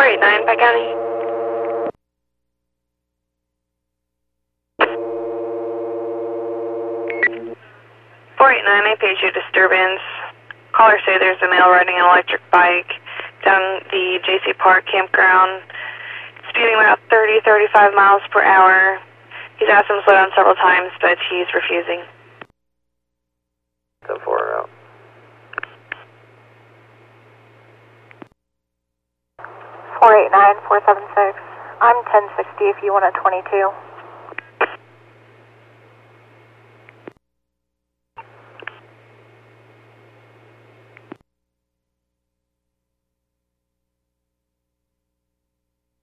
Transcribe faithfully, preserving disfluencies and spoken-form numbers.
eight nine, Pike County. four eight nine, I page you disturbance. Caller say there's a male riding an electric bike down the J C Park campground, speeding about thirty, thirty-five miles per hour. He's asked him to slow down several times, but he's refusing. ten four out. four eight nine, four seven six. I'm ten sixty if you want a twenty-two.